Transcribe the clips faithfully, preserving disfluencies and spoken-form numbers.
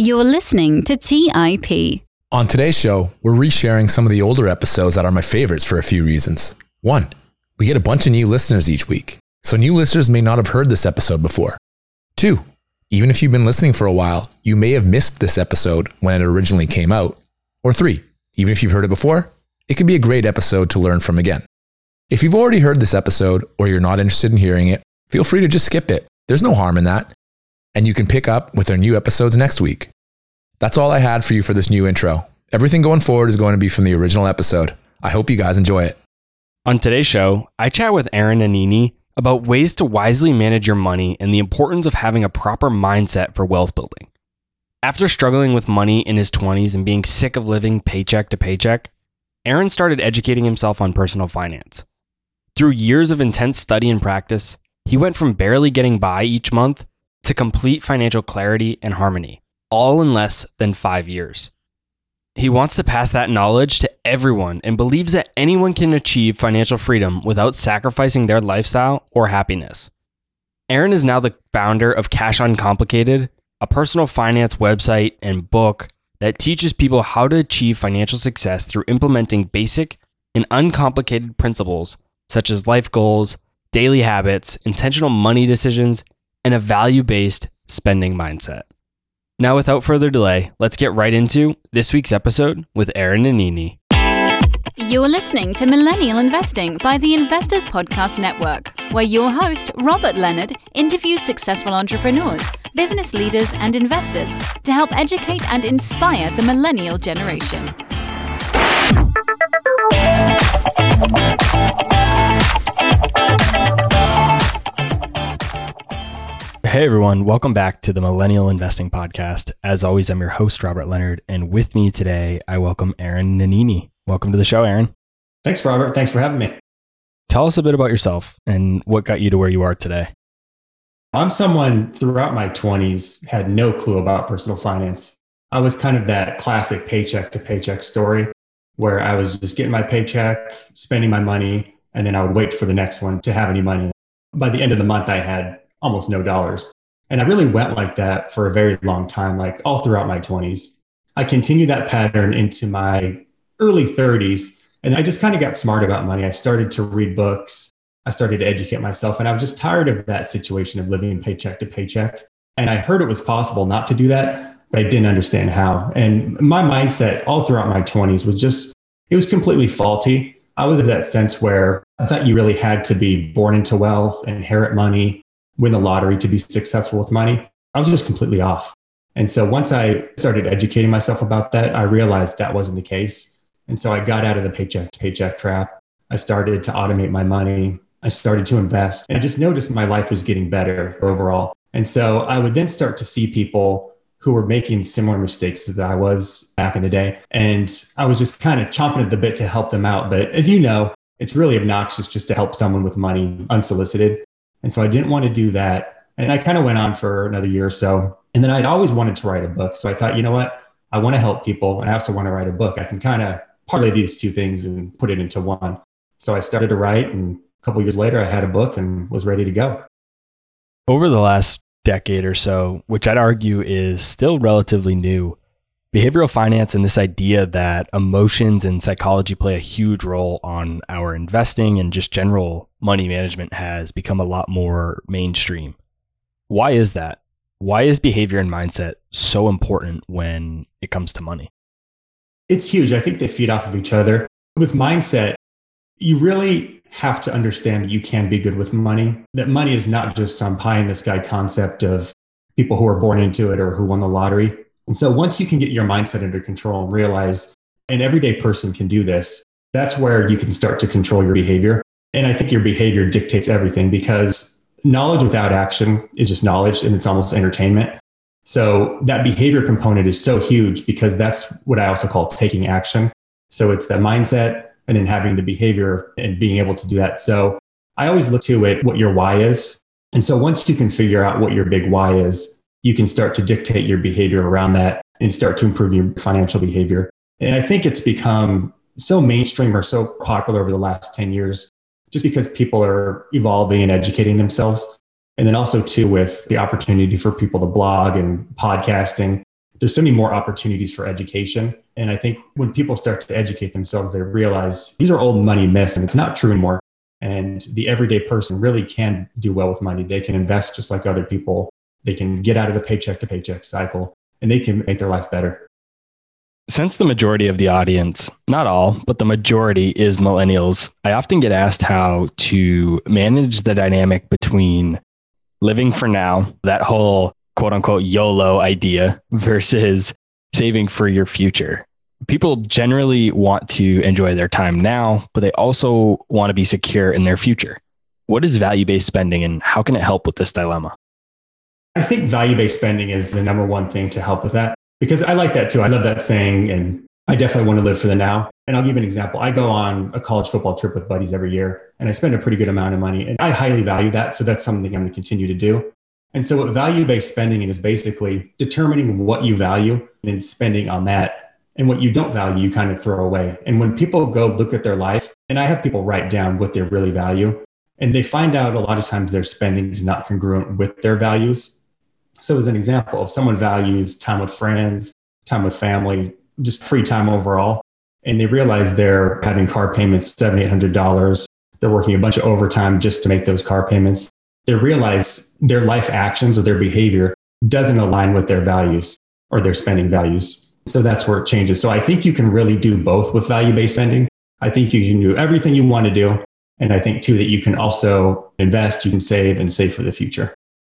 You're listening to T I P. On today's show, we're resharing some of the older episodes that are my favorites for a few reasons. One, we get a bunch of new listeners each week, so new listeners may not have heard this episode before. Two, even if you've been listening for a while, you may have missed this episode when it originally came out. Or three, even if you've heard it before, it could be a great episode to learn from again. If you've already heard this episode or you're not interested in hearing it, feel free to just skip it. There's no harm in that. And you can pick up with our new episodes next week. That's all I had for you for this new intro. Everything going forward is going to be from the original episode. I hope you guys enjoy it. On today's show, I chat with Aaron Nanini about ways to wisely manage your money and the importance of having a proper mindset for wealth building. After struggling with money in his twenties and being sick of living paycheck to paycheck, Aaron started educating himself on personal finance. Through years of intense study and practice, he went from barely getting by each month to complete financial clarity and harmony, all in less than five years. He wants to pass that knowledge to everyone and believes that anyone can achieve financial freedom without sacrificing their lifestyle or happiness. Aaron is now the founder of Cash Uncomplicated, a personal finance website and book that teaches people how to achieve financial success through implementing basic and uncomplicated principles such as life goals, daily habits, intentional money decisions, and a value-based spending mindset. Now, without further delay, let's get right into this week's episode with Aaron Nanini. You're listening to Millennial Investing by the Investors Podcast Network, where your host, Robert Leonard, interviews successful entrepreneurs, business leaders, and investors to help educate and inspire the millennial generation. Hey everyone, welcome back to the Millennial Investing Podcast. As always, I'm your host, Robert Leonard, and with me today, I welcome Aaron Nanini. Welcome to the show, Aaron. Thanks, Robert. Thanks for having me. Tell us a bit about yourself and what got you to where you are today. I'm someone throughout my twenties had no clue about personal finance. I was kind of that classic paycheck to paycheck story where I was just getting my paycheck, spending my money, and then I would wait for the next one to have any money. By the end of the month, I had almost no dollars. And I really went like that for a very long time, like all throughout my twenties. I continued that pattern into my early thirties. And I just kind of got smart about money. I started to read books. I started to educate myself. And I was just tired of that situation of living paycheck to paycheck. And I heard it was possible not to do that, but I didn't understand how. And my mindset all throughout my twenties was just, it was completely faulty. I was of that sense where I thought you really had to be born into wealth, inherit money, win the lottery to be successful with money. I was just completely off. And so once I started educating myself about that, I realized that wasn't the case. And so I got out of the paycheck to paycheck trap. I started to automate my money. I started to invest. And I just noticed my life was getting better overall. And so I would then start to see people who were making similar mistakes as I was back in the day. And I was just kind of chomping at the bit to help them out. But as you know, it's really obnoxious just to help someone with money unsolicited. And so I didn't want to do that. And I kind of went on for another year or so. And then I'd always wanted to write a book. So I thought, you know what? I want to help people and I also want to write a book. I can kind of parlay these two things and put it into one. So I started to write, and a couple of years later, I had a book and was ready to go. Over the last decade or so, which I'd argue is still relatively new, behavioral finance and this idea that emotions and psychology play a huge role on our investing and just general money management has become a lot more mainstream. Why is that? Why is behavior and mindset so important when it comes to money? It's huge. I think they feed off of each other. With mindset, you really have to understand that you can be good with money, that money is not just some pie in the sky concept of people who are born into it or who won the lottery. And so once you can get your mindset under control and realize an everyday person can do this, that's where you can start to control your behavior. And I think your behavior dictates everything, because knowledge without action is just knowledge, and it's almost entertainment. So that behavior component is so huge, because that's what I also call taking action. So it's the mindset and then having the behavior and being able to do that. So I always look to it, what your why is. And so once you can figure out what your big why is, you can start to dictate your behavior around that and start to improve your financial behavior. And I think it's become so mainstream or so popular over the last ten years, just because people are evolving and educating themselves. And then also too, with the opportunity for people to blog and podcasting, there's so many more opportunities for education. And I think when people start to educate themselves, they realize these are old money myths and it's not true anymore. And the everyday person really can do well with money. They can invest just like other people. They can get out of the paycheck to paycheck cycle and they can make their life better. Since the majority of the audience, not all, but the majority is millennials, I often get asked how to manage the dynamic between living for now, that whole quote unquote YOLO idea, versus saving for your future. People generally want to enjoy their time now, but they also want to be secure in their future. What is value-based spending and how can it help with this dilemma? I think value-based spending is the number one thing to help with that. Because I like that too. I love that saying, and I definitely want to live for the now. And I'll give you an example. I go on a college football trip with buddies every year, and I spend a pretty good amount of money. And I highly value that. So that's something I'm going to continue to do. And so what value-based spending is basically determining what you value and spending on that. And what you don't value, you kind of throw away. And when people go look at their life, and I have people write down what they really value, and they find out a lot of times their spending is not congruent with their values. So as an example, if someone values time with friends, time with family, just free time overall, and they realize they're having car payments, seven hundred dollars, eight hundred dollars, they're working a bunch of overtime just to make those car payments, they realize their life actions or their behavior doesn't align with their values or their spending values. So that's where it changes. So I think you can really do both with value-based spending. I think you can do everything you want to do. And I think too that you can also invest, you can save and save for the future.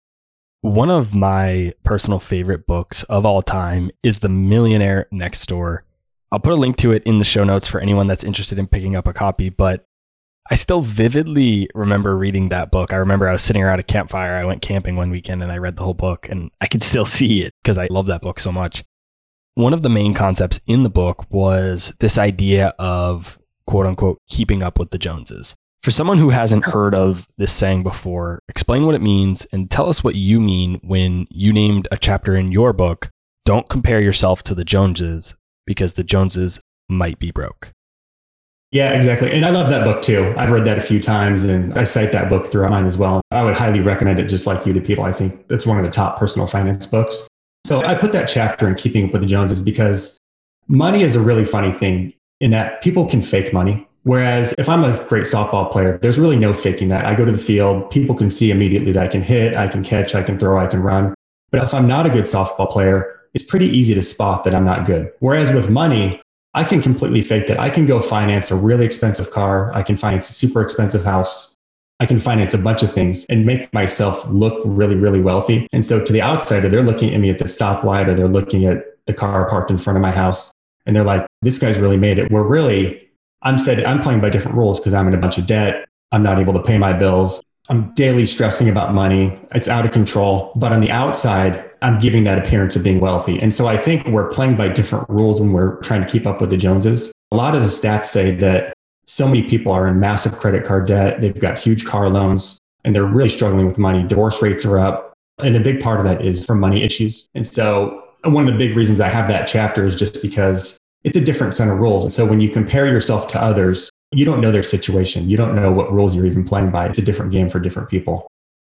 One of my personal favorite books of all time is The Millionaire Next Door. I'll put a link to it in the show notes for anyone that's interested in picking up a copy, but I still vividly remember reading that book. I remember I was sitting around a campfire. I went camping one weekend and I read the whole book and I could still see it because I love that book so much. One of the main concepts in the book was this idea of quote unquote keeping up with the Joneses. For someone who hasn't heard of this saying before, explain what it means and tell us what you mean when you named a chapter in your book, Don't Compare Yourself to the Joneses, because the Joneses might be broke. Yeah, exactly. And I love that book too. I've read that a few times and I cite that book throughout mine as well. I would highly recommend it just like you to people. I think that's one of the top personal finance books. So I put that chapter in Keeping Up with the Joneses because money is a really funny thing in that people can fake money. Whereas if I'm a great softball player, there's really no faking that. I go to the field, people can see immediately that I can hit, I can catch, I can throw, I can run. But if I'm not a good softball player, it's pretty easy to spot that I'm not good. Whereas with money, I can completely fake that. I can go finance a really expensive car. I can finance a super expensive house. I can finance a bunch of things and make myself look really, really wealthy. And so to the outsider, they're looking at me at the stoplight or they're looking at the car parked in front of my house. And they're like, this guy's really made it. We're really... I'm said I'm playing by different rules because I'm in a bunch of debt. I'm not able to pay my bills. I'm daily stressing about money. It's out of control. But on the outside, I'm giving that appearance of being wealthy. And so I think we're playing by different rules when we're trying to keep up with the Joneses. A lot of the stats say that so many people are in massive credit card debt. They've got huge car loans and they're really struggling with money. Divorce rates are up. And a big part of that is from money issues. And so one of the big reasons I have that chapter is just because it's a different set of rules. And so when you compare yourself to others, you don't know their situation. You don't know what rules you're even playing by. It's a different game for different people.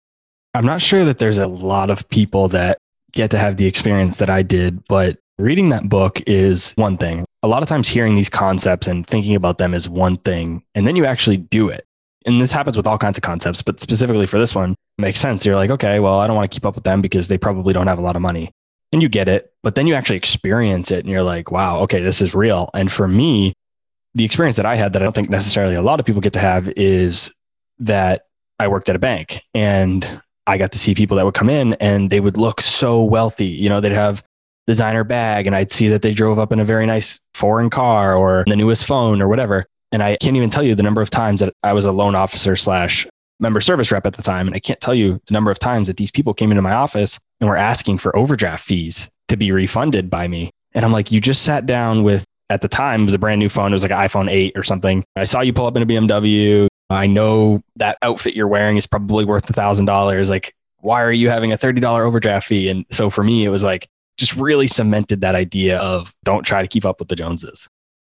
I'm not sure that there's a lot of people that get to have the experience that I did, but reading that book is one thing. A lot of times hearing these concepts and thinking about them is one thing, and then you actually do it. And this happens with all kinds of concepts, but specifically for this one, it makes sense. You're like, okay, well, I don't want to keep up with them because they probably don't have a lot of money. And you get it, but then you actually experience it and you're like, wow, okay, this is real. And for me, the experience that I had that I don't think necessarily a lot of people get to have is that I worked at a bank and I got to see people that would come in and they would look so wealthy. You know, they'd have designer bag and I'd see that they drove up in a very nice foreign car or the newest phone or whatever. And I can't even tell you the number of times that I was a loan officer slash member service rep at the time. And I can't tell you the number of times that these people came into my office and were asking for overdraft fees to be refunded by me. And I'm like, you just sat down with, at the time, it was a brand new phone. It was like an iPhone eight or something. I saw you pull up in a B M W. I know that outfit you're wearing is probably worth a thousand dollars. Like, why are you having a thirty dollars overdraft fee? And so for me, it was like, just really cemented that idea of don't try to keep up with the Joneses.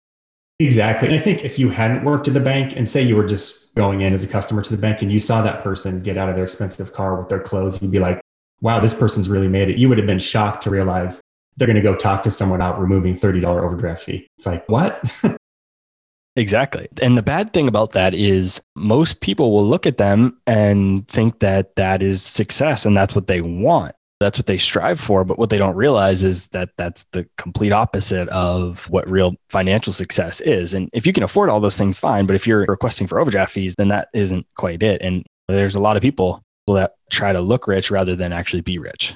Exactly. And I think if you hadn't worked at the bank and say you were just going in as a customer to the bank and you saw that person get out of their expensive car with their clothes, you'd be like, wow, this person's really made it. You would have been shocked to realize they're going to go talk to someone out removing thirty dollars overdraft fee. It's like, what? Exactly. And the bad thing about that is most people will look at them and think that that is success and that's what they want. That's what they strive for. But what they don't realize is that that's the complete opposite of what real financial success is. And if you can afford all those things, fine. But if you're requesting for overdraft fees, then that isn't quite it. And there's a lot of people that try to look rich rather than actually be rich.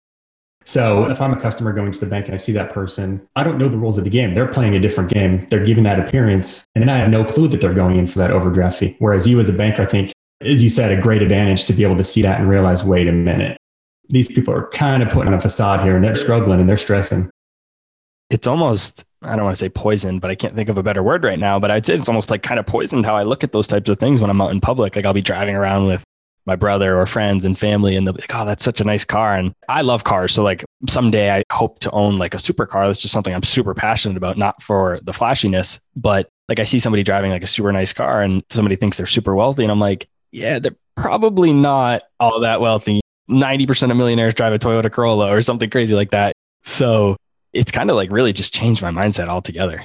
So if I'm a customer going to the bank and I see that person, I don't know the rules of the game. They're playing a different game. They're giving that appearance. And I have no clue that they're going in for that overdraft fee. Whereas you as a banker, I think, as you said, a great advantage to be able to see that and realize, wait a minute, these people are kind of putting on a facade here and they're struggling and they're stressing. It's almost, I don't want to say poison, but I can't think of a better word right now. But I'd say it's almost like kind of poisoned how I look at those types of things when I'm out in public. Like I'll be driving around with my brother or friends and family, and they'll be like, oh, that's such a nice car. And I love cars. So like someday I hope to own like a supercar. That's just something I'm super passionate about, not for the flashiness, but like I see somebody driving like a super nice car and somebody thinks they're super wealthy. And I'm like, yeah, they're probably not all that wealthy. ninety percent of millionaires drive a Toyota Corolla or something crazy like that. So it's kind of like really just changed my mindset altogether.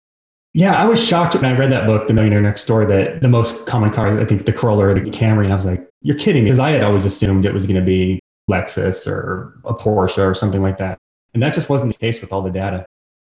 Yeah, I was shocked when I read that book, The Millionaire Next Door, that the most common cars, I think the Corolla or the Camry. And I was like, you're kidding me. Because I had always assumed it was going to be Lexus or a Porsche or something like that. And that just wasn't the case with all the data.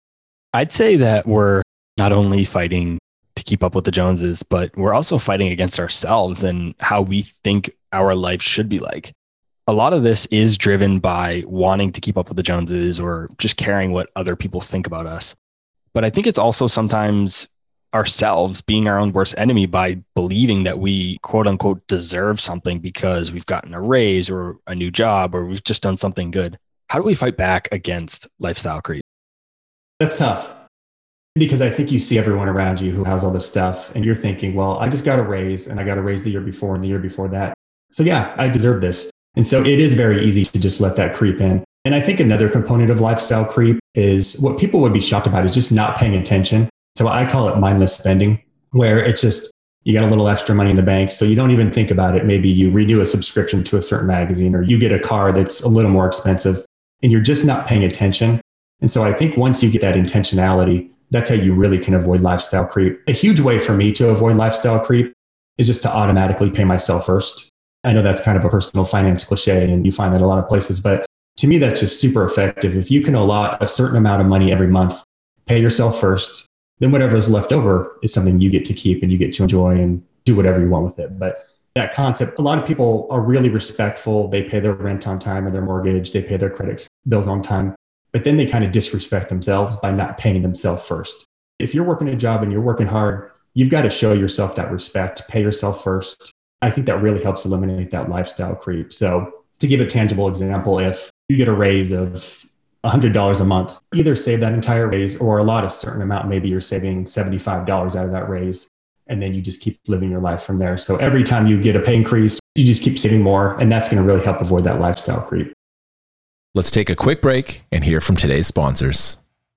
I'd say that we're not only fighting to keep up with the Joneses, but we're also fighting against ourselves and how we think our life should be like. A lot of this is driven by wanting to keep up with the Joneses or just caring what other people think about us. But I think it's also sometimes ourselves being our own worst enemy by believing that we quote unquote deserve something because we've gotten a raise or a new job or we've just done something good. How do we fight back against lifestyle creep? That's tough because I think you see everyone around you who has all this stuff and you're thinking, well, I just got a raise and I got a raise the year before and the year before that. So yeah, I deserve this. And so it is very easy to just let that creep in. And I think another component of lifestyle creep is what people would be shocked about is just not paying attention. So I call it mindless spending, where it's just, you got a little extra money in the bank. So you don't even think about it. Maybe you renew a subscription to a certain magazine or you get a car that's a little more expensive and you're just not paying attention. And so I think once you get that intentionality, that's how you really can avoid lifestyle creep. A huge way for me to avoid lifestyle creep is just to automatically pay myself first. I know that's kind of a personal finance cliche and you find that a lot of places, but to me, that's just super effective. If you can allot a certain amount of money every month, pay yourself first, then whatever is left over is something you get to keep and you get to enjoy and do whatever you want with it. But that concept, a lot of people are really respectful. They pay their rent on time or their mortgage. They pay their credit bills on time. But then they kind of disrespect themselves by not paying themselves first. If you're working a job and you're working hard, you've got to show yourself that respect, pay yourself first. I think that really helps eliminate that lifestyle creep. So to give a tangible example, if you get a raise of one hundred dollars a month, either save that entire raise or allot a certain amount. Maybe you're saving seventy-five dollars out of that raise, and then you just keep living your life from there. So every time you get a pay increase, you just keep saving more, and that's going to really help avoid that lifestyle creep. Let's take a quick break and hear from today's sponsors.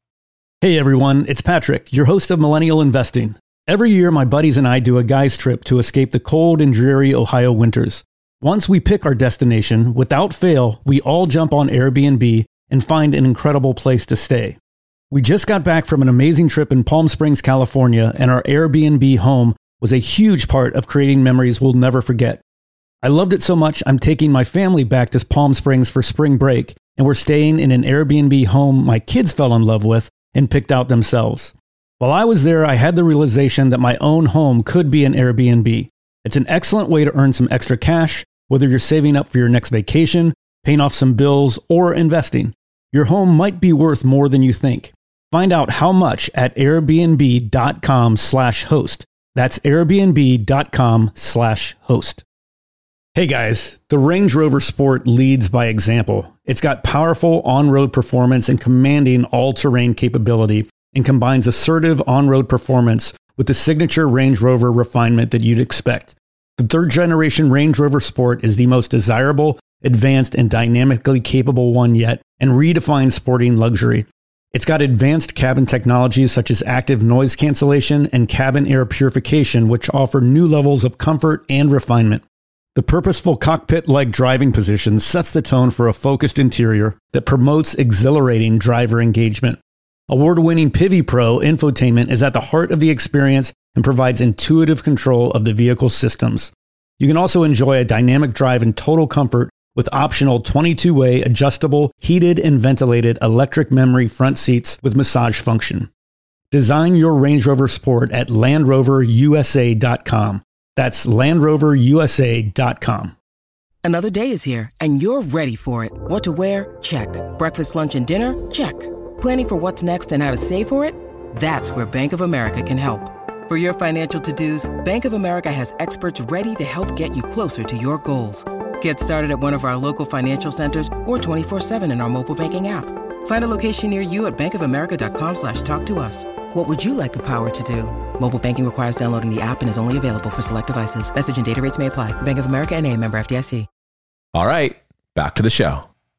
Hey everyone, it's Patrick, your host of Millennial Investing. Every year, my buddies and I do a guy's trip to escape the cold and dreary Ohio winters. Once we pick our destination, without fail, we all jump on Airbnb and find an incredible place to stay. We just got back from an amazing trip in Palm Springs, California, and our Airbnb home was a huge part of creating memories we'll never forget. I loved it so much, I'm taking my family back to Palm Springs for spring break, and we're staying in an Airbnb home my kids fell in love with and picked out themselves. While I was there, I had the realization that my own home could be an Airbnb. It's an excellent way to earn some extra cash, whether you're saving up for your next vacation, paying off some bills, or investing. Your home might be worth more than you think. Find out how much at airbnb.com slash host. That's airbnb.com slash host. Hey guys, the Range Rover Sport leads by example. It's got powerful on-road performance and commanding all-terrain capability and combines assertive on-road performance with the signature Range Rover refinement that you'd expect. The third generation Range Rover Sport is the most desirable, advanced, and dynamically capable one yet, and redefines sporting luxury. It's got advanced cabin technologies such as active noise cancellation and cabin air purification, which offer new levels of comfort and refinement. The purposeful cockpit-like driving position sets the tone for a focused interior that promotes exhilarating driver engagement. Award-winning Pivi Pro infotainment is at the heart of the experience and provides intuitive control of the vehicle systems. You can also enjoy a dynamic drive in total comfort with optional twenty-two way adjustable, heated and ventilated electric memory front seats with massage function. Design your Range Rover Sport at Land Rover U S A dot com. That's Land Rover U S A dot com. Another day is here, and you're ready for it. What to wear? Check. Breakfast, lunch, and dinner? Check. Planning for what's next and how to save for it? That's where Bank of America can help. For your financial to-dos, Bank of America has experts ready to help get you closer to your goals. Get started at one of our local financial centers or twenty-four seven in our mobile banking app. Find a location near you at bankofamerica.com slash talk to us. What would you like the power to do? Mobile banking requires downloading the app and is only available for select devices. Message and data rates may apply. Bank of America N A, member F D I C. All right, back to the show.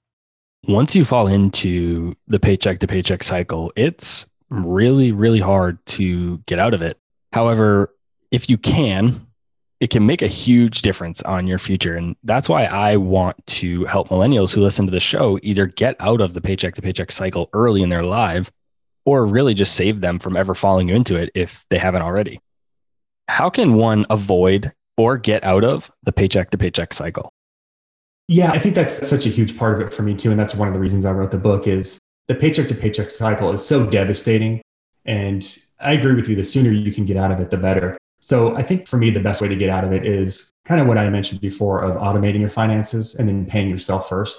Once you fall into the paycheck to paycheck cycle, it's really, really hard to get out of it. However, if you can, it can make a huge difference on your future. And that's why I want to help millennials who listen to the show either get out of the paycheck to paycheck cycle early in their life or really just save them from ever falling into it if they haven't already. How can one avoid or get out of the paycheck to paycheck cycle? Yeah, I think that's such a huge part of it for me too. And that's one of the reasons I wrote the book is the paycheck to paycheck cycle is so devastating. And I agree with you. The sooner you can get out of it, the better. So I think for me, the best way to get out of it is kind of what I mentioned before of automating your finances and then paying yourself first.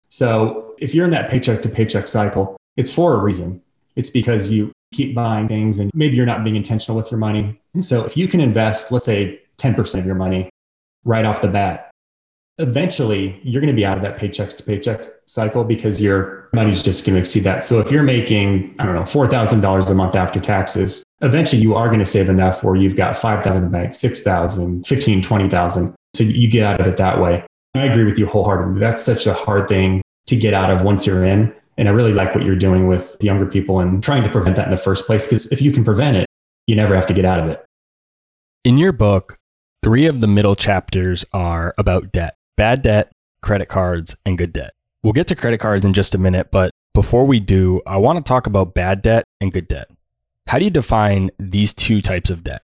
So if you're in that paycheck to paycheck cycle, it's for a reason. It's because you keep buying things and maybe you're not being intentional with your money. And so if you can invest, let's say ten percent of your money right off the bat, eventually you're going to be out of that paycheck to paycheck cycle because your money's just going to exceed that. So if you're making, I don't know, four thousand dollars a month after taxes, eventually you are going to save enough where you've got five thousand in the bank, six thousand, fifteen, twenty thousand. So you get out of it that way. I agree with you wholeheartedly. That's such a hard thing to get out of once you're in. And I really like what you're doing with the younger people and trying to prevent that in the first place. Because if you can prevent it, you never have to get out of it. In your book, three of the middle chapters are about debt: bad debt, credit cards, and good debt. We'll get to credit cards in just a minute, but before we do, I want to talk about bad debt and good debt. How do you define these two types of debt?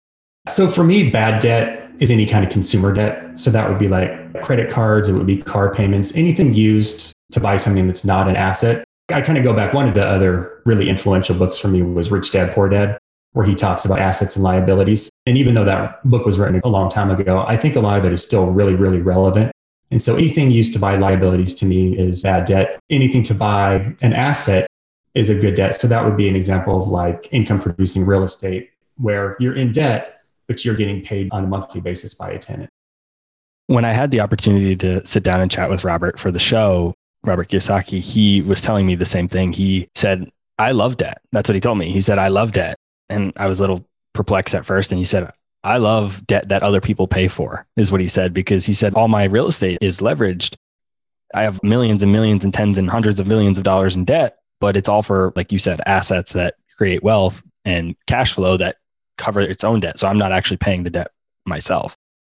So for me, bad debt is any kind of consumer debt. So that would be like credit cards, it would be car payments, anything used to buy something that's not an asset. I kind of go back. One of the other really influential books for me was Rich Dad, Poor Dad, where he talks about assets and liabilities. And even though that book was written a long time ago, I think a lot of it is still really, really relevant. And so anything used to buy liabilities to me is bad debt. Anything to buy an asset is a good debt. So that would be an example of like income producing real estate where you're in debt, but you're getting paid on a monthly basis by a tenant. When I had the opportunity to sit down and chat with Robert for the show, Robert Kiyosaki, he was telling me the same thing. He said, I love debt. That's what he told me. He said, I love debt. And I was a little perplexed at first. And he said, I love debt that other people pay for, is what he said, because he said, all my real estate is leveraged. I have millions and millions and tens and hundreds of millions of dollars in debt, but it's all for, like you said, assets that create wealth and cash flow that cover its own debt. So I'm not actually paying the debt myself.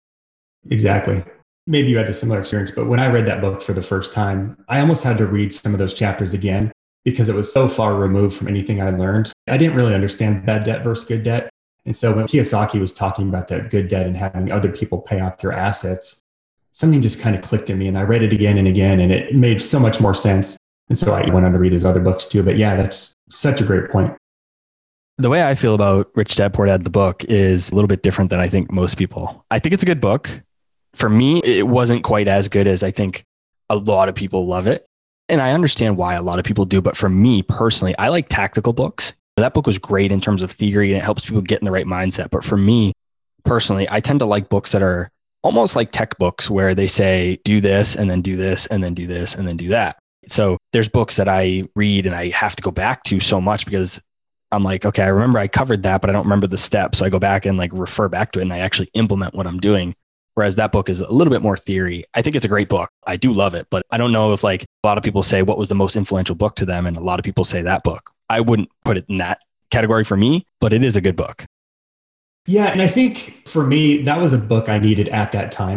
Exactly. Maybe you had a similar experience, but when I read that book for the first time, I almost had to read some of those chapters again because it was so far removed from anything I learned. I didn't really understand bad debt versus good debt. And so when Kiyosaki was talking about that good debt and having other people pay off your assets, something just kind of clicked in me. And I read it again and again, and it made so much more sense. And so I went on to read his other books too. But yeah, that's such a great point. The way I feel about Rich Dad, Poor Dad, the book, is a little bit different than I think most people. I think it's a good book. For me, it wasn't quite as good as I think a lot of people love it. And I understand why a lot of people do. But for me personally, I like tactical books. That book was great in terms of theory and it helps people get in the right mindset. But for me personally, I tend to like books that are almost like tech books where they say, do this and then do this and then do this and then do that. So there's books that I read and I have to go back to so much because I'm like, okay, I remember I covered that, but I don't remember the steps. So I go back and like refer back to it and I actually implement what I'm doing. Whereas that book is a little bit more theory. I think it's a great book. I do love it, but I don't know if like a lot of people say what was the most influential book to them. And a lot of people say that book. I wouldn't put it in that category for me, but it is a good book. Yeah. And I think for me, that was a book I needed at that time.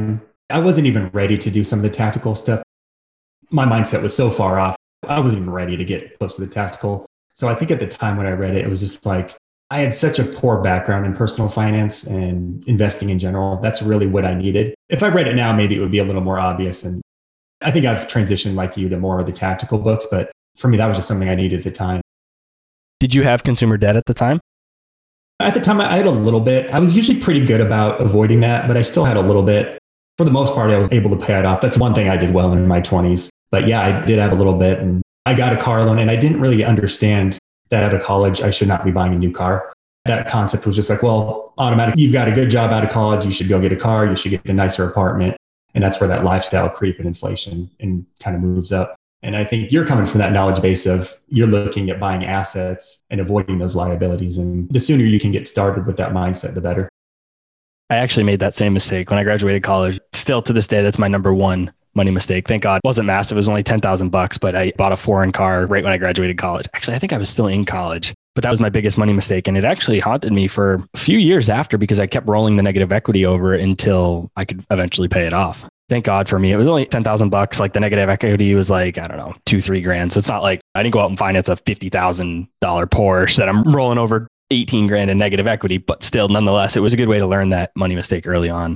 I wasn't even ready to do some of the tactical stuff. My mindset was so far off. I wasn't even ready to get close to the tactical. So I think at the time when I read it, it was just like, I had such a poor background in personal finance and investing in general. That's really what I needed. If I read it now, maybe it would be a little more obvious. And I think I've transitioned like you to more of the tactical books, but for me, that was just something I needed at the time. Did you have consumer debt at the time? At the time, I had a little bit. I was usually pretty good about avoiding that, but I still had a little bit. For the most part, I was able to pay it off. That's one thing I did well in my twenties. But yeah, I did have a little bit. And I got a car loan, and I didn't really understand that out of college, I should not be buying a new car. That concept was just like, well, automatically, you've got a good job out of college. You should go get a car. You should get a nicer apartment. And that's where that lifestyle creep and inflation and kind of moves up. And I think you're coming from that knowledge base of you're looking at buying assets and avoiding those liabilities. And the sooner you can get started with that mindset, the better. I actually made that same mistake when I graduated college. Still to this day, that's my number one money mistake. Thank God it wasn't massive. It was only ten thousand bucks, but I bought a foreign car right when I graduated college. Actually, I think I was still in college, but that was my biggest money mistake. And it actually haunted me for a few years after because I kept rolling the negative equity over until I could eventually pay it off. Thank God for me. It was only ten thousand bucks. Like the negative equity was like, I don't know, two, three grand. So it's not like I didn't go out and finance a fifty thousand dollars Porsche that I'm rolling over eighteen grand in negative equity, but still, nonetheless, it was a good way to learn that money mistake early on.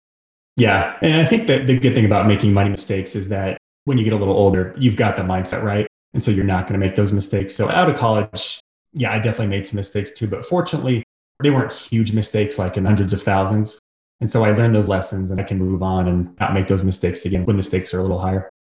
Yeah. And I think that the good thing about making money mistakes is that when you get a little older, you've got the mindset right. And so you're not going to make those mistakes. So out of college, yeah, I definitely made some mistakes too, but fortunately they weren't huge mistakes like in hundreds of thousands. And so I learned those lessons and I can move on and not make those mistakes again when the stakes are a little higher.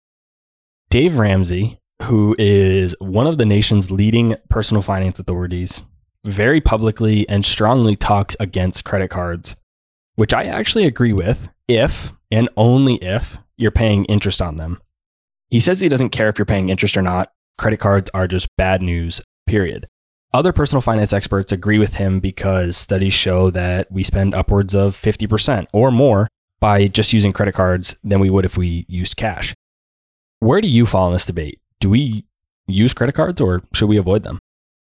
Dave Ramsey, who is one of the nation's leading personal finance authorities, very publicly and strongly talks against credit cards, which I actually agree with if and only if you're paying interest on them. He says he doesn't care if you're paying interest or not. Credit cards are just bad news, period. Other personal finance experts agree with him because studies show that we spend upwards of fifty percent or more by just using credit cards than we would if we used cash. Where do you fall in this debate? Do we use credit cards or should we avoid them?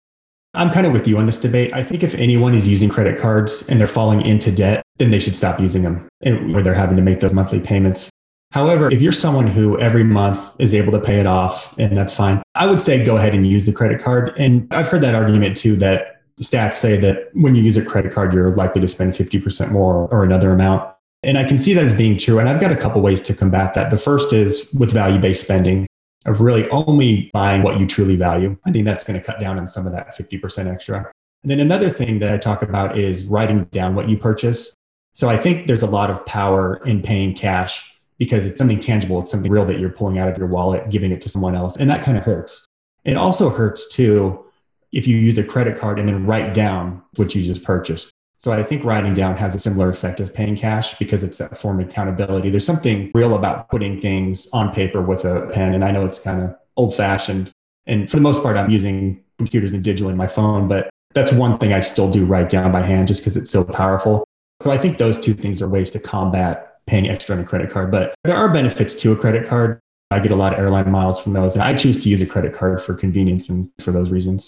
I'm kind of with you on this debate. I think if anyone is using credit cards and they're falling into debt, then they should stop using them and where they're having to make those monthly payments. However, if you're someone who every month is able to pay it off, and that's fine, I would say go ahead and use the credit card. And I've heard that argument too, that stats say that when you use a credit card, you're likely to spend fifty percent more or another amount. And I can see that as being true. And I've got a couple ways to combat that. The first is with value-based spending, of really only buying what you truly value. I think that's going to cut down on some of that fifty percent extra. And then another thing that I talk about is writing down what you purchase. So I think there's a lot of power in paying cash because it's something tangible. It's something real that you're pulling out of your wallet, giving it to someone else. And that kind of hurts. It also hurts too if you use a credit card and then write down what you just purchased. So I think writing down has a similar effect of paying cash because it's that form of accountability. There's something real about putting things on paper with a pen. And I know it's kind of old fashioned. And for the most part, I'm using computers and digital in my phone, but that's one thing I still do write down by hand just because it's so powerful. So I think those two things are ways to combat paying extra on a credit card. But there are benefits to a credit card. I get a lot of airline miles from those. And I choose to use a credit card for convenience and for those reasons.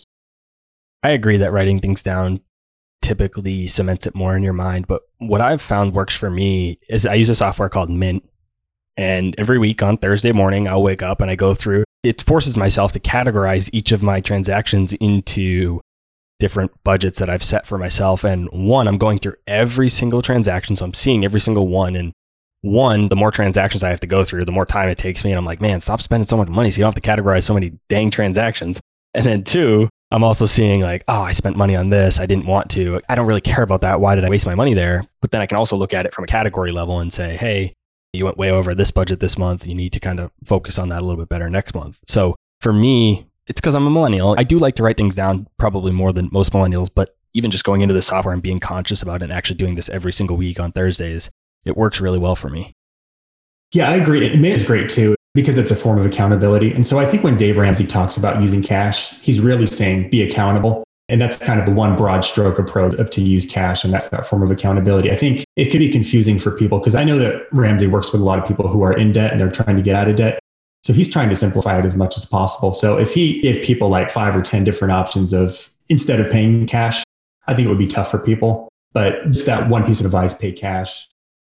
I agree that writing things down typically cements it more in your mind. But what I've found works for me is I use a software called Mint. And every week on Thursday morning, I'll wake up and I go through, it forces myself to categorize each of my transactions into different budgets that I've set for myself. And one, I'm going through every single transaction. So I'm seeing every single one. And one, the more transactions I have to go through, the more time it takes me. And I'm like, man, stop spending so much money so you don't have to categorize so many dang transactions. And then two, I'm also seeing like, oh, I spent money on this. I didn't want to. I don't really care about that. Why did I waste my money there? But then I can also look at it from a category level and say, hey, you went way over this budget this month. You need to kind of focus on that a little bit better next month. So for me, it's because I'm a millennial. I do like to write things down probably more than most millennials, but even just going into the software and being conscious about it and actually doing this every single week on Thursdays, it works really well for me. Yeah, I agree. It is great too, because it's a form of accountability. And so I think when Dave Ramsey talks about using cash, he's really saying be accountable. And that's kind of the one broad stroke approach of to use cash. And that's that form of accountability. I think it could be confusing for people because I know that Ramsey works with a lot of people who are in debt and they're trying to get out of debt. So he's trying to simplify it as much as possible. So if he gave people like five or ten different options of instead of paying cash, I think it would be tough for people. But just that one piece of advice, pay cash.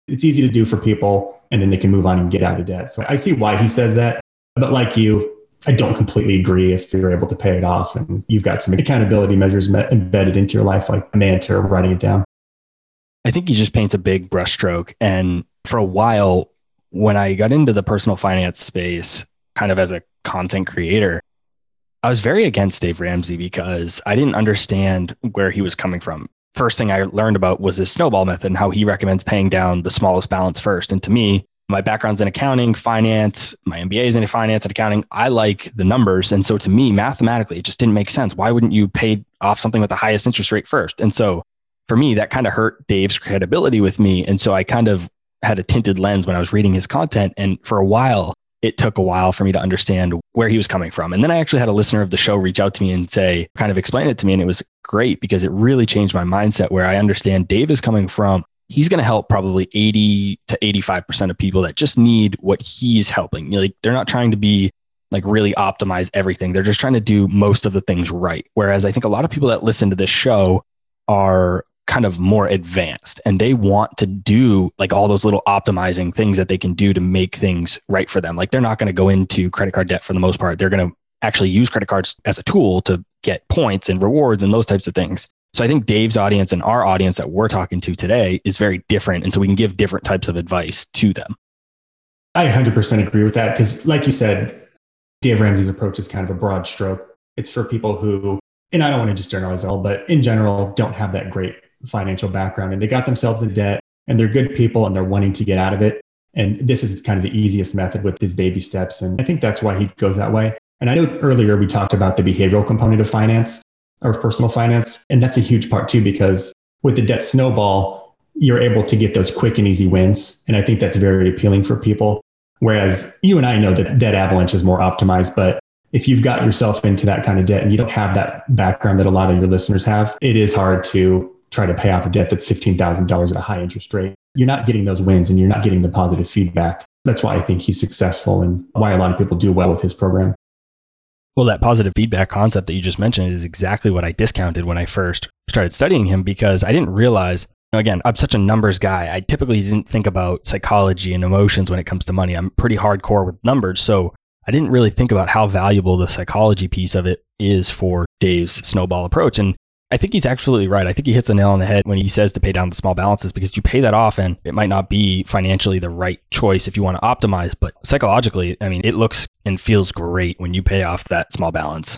It's easy to do for people, and then they can move on and get out of debt. So I see why he says that. But like you, I don't completely agree if you're able to pay it off and you've got some accountability measures met, embedded into your life, like a mentor writing it down. I think he just paints a big brushstroke. And for a while, when I got into the personal finance space, kind of as a content creator, I was very against Dave Ramsey because I didn't understand where he was coming from. First thing I learned about was his snowball method and how he recommends paying down the smallest balance first. And to me, my background's in accounting, finance, my M B A is in finance and accounting. I like the numbers. And so to me, mathematically, it just didn't make sense. Why wouldn't you pay off something with the highest interest rate first? And so for me, that kind of hurt Dave's credibility with me. And so I kind of had a tinted lens when I was reading his content. And for a while, it took a while for me to understand where he was coming from. And then I actually had a listener of the show reach out to me and say, kind of explain it to me. And it was great because it really changed my mindset where I understand Dave is coming from. He's going to help probably eighty to eighty-five percent of people that just need what he's helping. You know, like they're not trying to be like really optimize everything. They're just trying to do most of the things right. Whereas I think a lot of people that listen to this show are kind of more advanced and they want to do like all those little optimizing things that they can do to make things right for them. Like they're not going to go into credit card debt for the most part. They're going to actually use credit cards as a tool to get points and rewards and those types of things. So I think Dave's audience and our audience that we're talking to today is very different. And so we can give different types of advice to them. I one hundred percent agree with that because like you said, Dave Ramsey's approach is kind of a broad stroke. It's for people who, and I don't want to just generalize all, but in general, don't have that great financial background and they got themselves in debt and they're good people and they're wanting to get out of it. And this is kind of the easiest method with his baby steps. And I think that's why he goes that way. And I know earlier we talked about the behavioral component of finance or personal finance. And that's a huge part too, because with the debt snowball, you're able to get those quick and easy wins. And I think that's very appealing for people. Whereas you and I know that debt avalanche is more optimized, but if you've got yourself into that kind of debt and you don't have that background that a lot of your listeners have, it is hard to try to pay off a debt that's fifteen thousand dollars at a high interest rate. You're not getting those wins and you're not getting the positive feedback. That's why I think he's successful and why a lot of people do well with his program. Well, that positive feedback concept that you just mentioned is exactly what I discounted when I first started studying him because I didn't realize, you know, again, I'm such a numbers guy. I typically didn't think about psychology and emotions when it comes to money. I'm pretty hardcore with numbers. So I didn't really think about how valuable the psychology piece of it is for Dave's snowball approach. And I think he's absolutely right. I think he hits the nail on the head when he says to pay down the small balances because you pay that off and it might not be financially the right choice if you want to optimize. But psychologically, I mean, it looks and feels great when you pay off that small balance.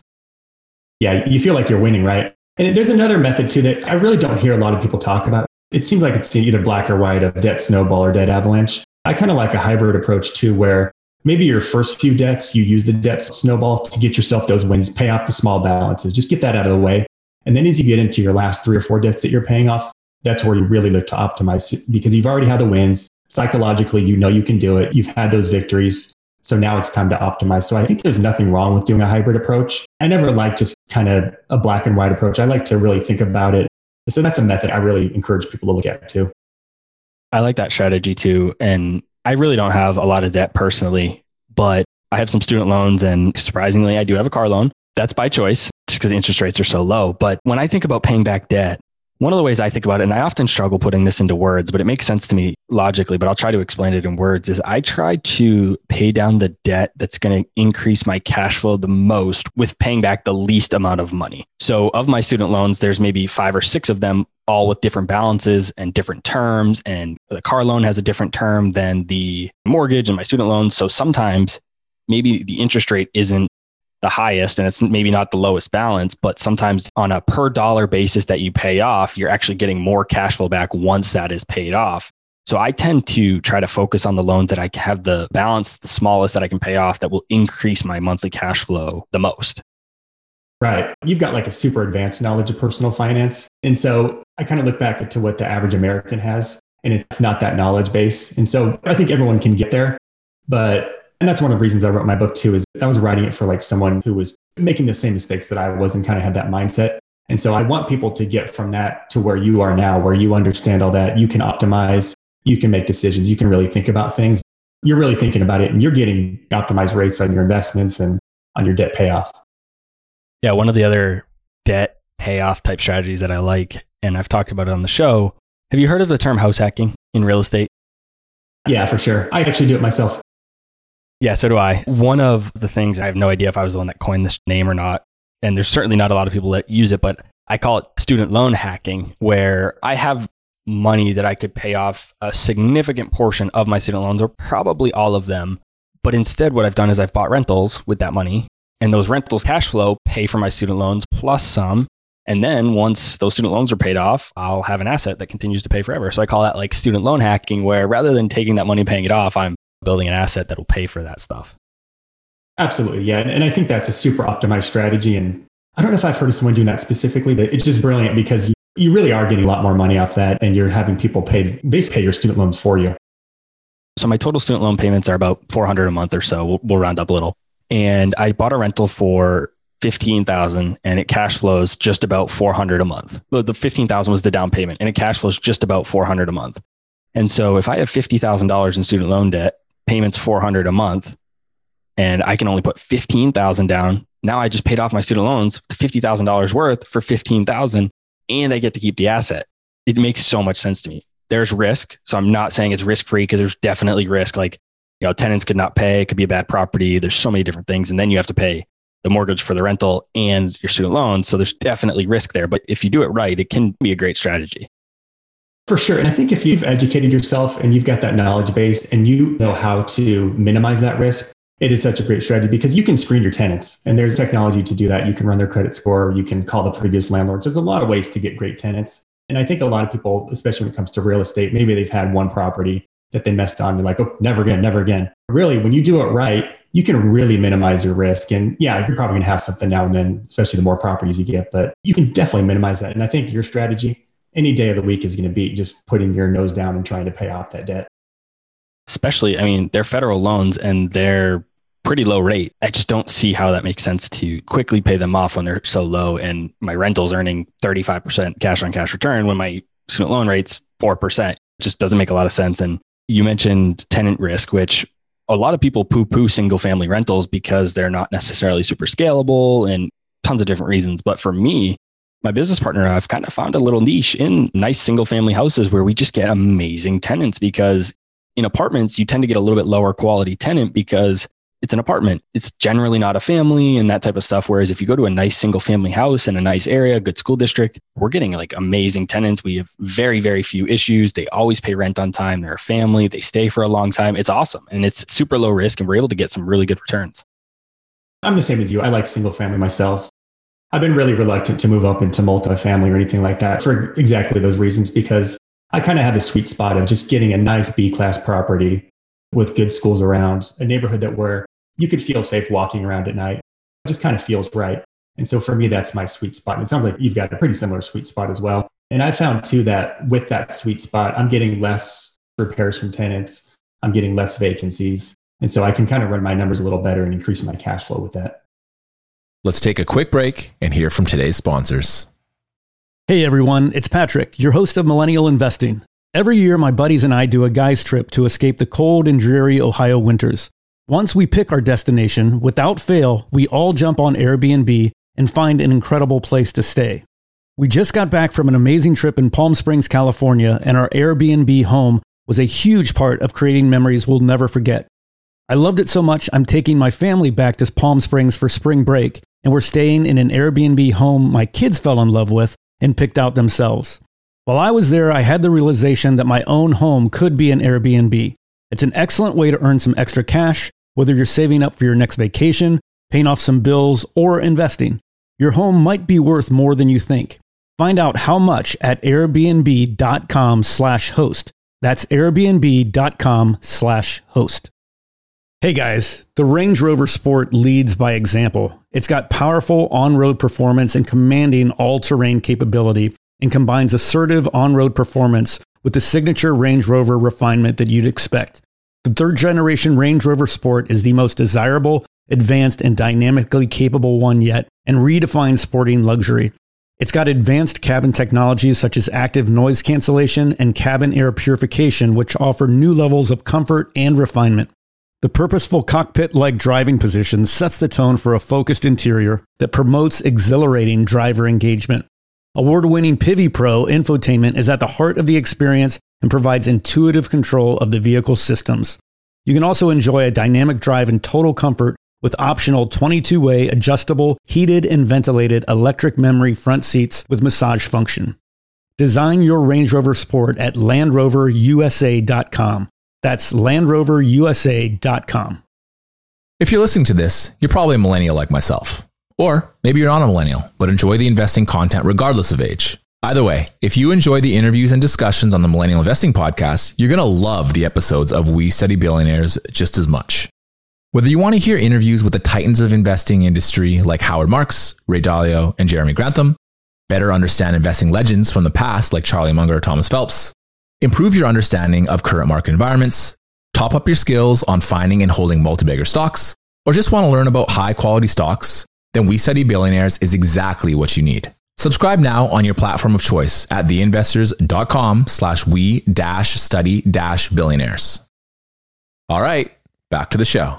Yeah, you feel like you're winning, right? And there's another method too that I really don't hear a lot of people talk about. It seems like it's either black or white of debt snowball or debt avalanche. I kind of like a hybrid approach too, where maybe your first few debts, you use the debt snowball to get yourself those wins, pay off the small balances, just get that out of the way. And then as you get into your last three or four debts that you're paying off, that's where you really look to optimize because you've already had the wins. Psychologically, you know you can do it. You've had those victories. So now it's time to optimize. So I think there's nothing wrong with doing a hybrid approach. I never like just kind of a black and white approach. I like to really think about it. So that's a method I really encourage people to look at too. I like that strategy too. And I really don't have a lot of debt personally, but I have some student loans and surprisingly, I do have a car loan. That's by choice just because the interest rates are so low. But when I think about paying back debt, one of the ways I think about it, and I often struggle putting this into words, but it makes sense to me logically, but I'll try to explain it in words, is I try to pay down the debt that's going to increase my cash flow the most with paying back the least amount of money. So of my student loans, there's maybe five or six of them, all with different balances and different terms. And the car loan has a different term than the mortgage and my student loans. So sometimes maybe the interest rate isn't the highest and it's maybe not the lowest balance, but sometimes on a per dollar basis that you pay off, you're actually getting more cash flow back once that is paid off. So I tend to try to focus on the loans that I have the balance, the smallest that I can pay off that will increase my monthly cash flow the most. Right. You've got like a super advanced knowledge of personal finance. And so I kind of look back to what the average American has, and it's not that knowledge base. And so I think everyone can get there, but and that's one of the reasons I wrote my book too, is I was writing it for like someone who was making the same mistakes that I was and kind of had that mindset. And so I want people to get from that to where you are now, where you understand all that. You can optimize, you can make decisions, you can really think about things. You're really thinking about it and you're getting optimized rates on your investments and on your debt payoff. Yeah, one of the other debt payoff type strategies that I like, and I've talked about it on the show. Have you heard of the term house hacking in real estate? Yeah, for sure. I actually do it myself. Yeah, so do I. One of the things, I have no idea if I was the one that coined this name or not, and there's certainly not a lot of people that use it, but I call it student loan hacking, where I have money that I could pay off a significant portion of my student loans, or probably all of them. But instead, what I've done is I've bought rentals with that money, and those rentals cash flow pay for my student loans plus some. And then once those student loans are paid off, I'll have an asset that continues to pay forever. So I call that like student loan hacking, where rather than taking that money and paying it off, I'm building an asset that will pay for that stuff. Absolutely. Yeah. And I think that's a super optimized strategy. And I don't know if I've heard of someone doing that specifically, but it's just brilliant because you, you really are getting a lot more money off that, and you're having people pay, basically pay your student loans for you. So my total student loan payments are about four hundred a month or so. We'll, we'll round up a little. And I bought a rental for fifteen thousand and it cash flows just about four hundred a month. Well, the fifteen thousand was the down payment, and it cash flows just about four hundred a month. And so if I have fifty thousand dollars in student loan debt, payments four hundred a month, and I can only put fifteen thousand down, now I just paid off my student loans, fifty thousand dollars worth for fifteen thousand, and I get to keep the asset. It makes so much sense to me. There's risk. So I'm not saying it's risk-free, because there's definitely risk. Like, you know, tenants could not pay, it could be a bad property. There's so many different things. And then you have to pay the mortgage for the rental and your student loans. So there's definitely risk there. But if you do it right, it can be a great strategy. For sure. And I think if you've educated yourself and you've got that knowledge base and you know how to minimize that risk, it is such a great strategy, because you can screen your tenants, and there's technology to do that. You can run their credit score. You can call the previous landlords. There's a lot of ways to get great tenants. And I think a lot of people, especially when it comes to real estate, maybe they've had one property that they messed on. They're like, oh, never again, never again. Really, when you do it right, you can really minimize your risk. And yeah, you're probably going to have something now and then, especially the more properties you get, but you can definitely minimize that. And I think your strategy any day of the week is going to be just putting your nose down and trying to pay off that debt. Especially, I mean, they're federal loans and they're pretty low rate. I just don't see how that makes sense to quickly pay them off when they're so low, and my rental's earning thirty-five percent cash on cash return when my student loan rate's four percent. It just doesn't make a lot of sense. And you mentioned tenant risk, which a lot of people poo-poo single family rentals because they're not necessarily super scalable and tons of different reasons. But for me, my business partner, I've kind of found a little niche in nice single family houses where we just get amazing tenants, because in apartments, you tend to get a little bit lower quality tenant because it's an apartment. It's generally not a family and that type of stuff. Whereas if you go to a nice single family house in a nice area, good school district, we're getting like amazing tenants. We have very, very few issues. They always pay rent on time. They're a family. They stay for a long time. It's awesome. And it's super low risk, and we're able to get some really good returns. I'm the same as you. I like single family myself. I've been really reluctant to move up into multifamily or anything like that for exactly those reasons, because I kind of have a sweet spot of just getting a nice B-class property with good schools around, a neighborhood that where you could feel safe walking around at night. It just kind of feels right. And so for me, that's my sweet spot. And it sounds like you've got a pretty similar sweet spot as well. And I found too that with that sweet spot, I'm getting less repairs from tenants. I'm getting less vacancies. And so I can kind of run my numbers a little better and increase my cash flow with that. Let's take a quick break and hear from today's sponsors. Hey everyone, it's Patrick, your host of Millennial Investing. Every year, my buddies and I do a guy's trip to escape the cold and dreary Ohio winters. Once we pick our destination, without fail, we all jump on Airbnb and find an incredible place to stay. We just got back from an amazing trip in Palm Springs, California, and our Airbnb home was a huge part of creating memories we'll never forget. I loved it so much, I'm taking my family back to Palm Springs for spring break, and we're staying in an Airbnb home my kids fell in love with and picked out themselves. While I was there, I had the realization that my own home could be an Airbnb. It's an excellent way to earn some extra cash, whether you're saving up for your next vacation, paying off some bills, or investing. Your home might be worth more than you think. Find out how much at airbnb.com slash host. That's airbnb.com slash host. Hey guys, the Range Rover Sport leads by example. It's got powerful on-road performance and commanding all-terrain capability, and combines assertive on-road performance with the signature Range Rover refinement that you'd expect. The third generation Range Rover Sport is the most desirable, advanced, and dynamically capable one yet, and redefines sporting luxury. It's got advanced cabin technologies such as active noise cancellation and cabin air purification, which offer new levels of comfort and refinement. The purposeful cockpit-like driving position sets the tone for a focused interior that promotes exhilarating driver engagement. Award-winning Pivi Pro infotainment is at the heart of the experience and provides intuitive control of the vehicle systems. You can also enjoy a dynamic drive and total comfort with optional twenty-two way adjustable, heated and ventilated electric memory front seats with massage function. Design your Range Rover Sport at land rover u s a dot com. That's land rover u s a dot com. If you're listening to this, you're probably a millennial like myself. Or maybe you're not a millennial, but enjoy the investing content regardless of age. Either way, if you enjoy the interviews and discussions on the Millennial Investing Podcast, you're going to love the episodes of We Study Billionaires just as much. Whether you want to hear interviews with the titans of investing industry like Howard Marks, Ray Dalio, and Jeremy Grantham, better understand investing legends from the past like Charlie Munger or Thomas Phelps, improve your understanding of current market environments, top up your skills on finding and holding multi-bagger stocks, or just want to learn about high-quality stocks, then We Study Billionaires is exactly what you need. Subscribe now on your platform of choice at theinvestors.com slash we dash study dash billionaires. All right, back to the show.